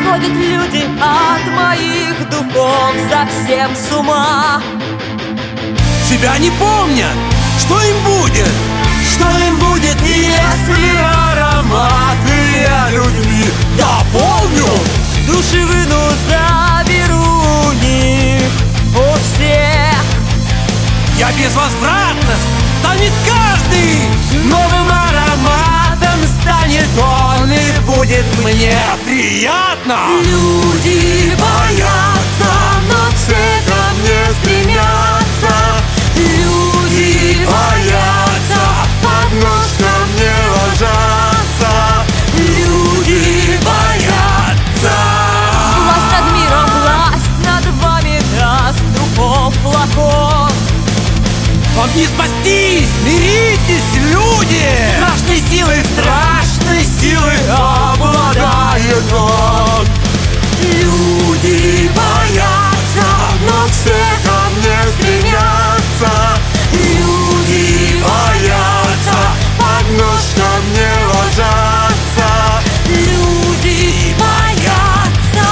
Сходят люди от моих духов совсем с ума. Тебя не помнят, что им будет? Что им будет, если ароматы я людьми дополню? Души выну, заберу у них, у всех. Я безвозвратно станет каждый Новым ароматом станет он, и будет мне приятно. Люди боятся, но все ко мне стремятся. Люди боятся, под нож ко мне ложатся. Люди боятся. Власть над миром, власть над вами даст духов флакон. Вам не спастись, миритесь, люди! Страшной силы обладает он. Люди боятся, но все ко мне стремятся. Люди боятся, под нож ко мне ложатся. Люди боятся.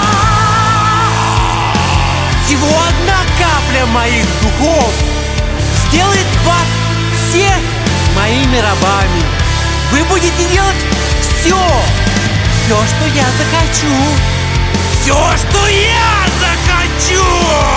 Всего одна капля моих духов сделает вас всех моими рабами. Вы будете делать все, что я захочу. Все, что я захочу!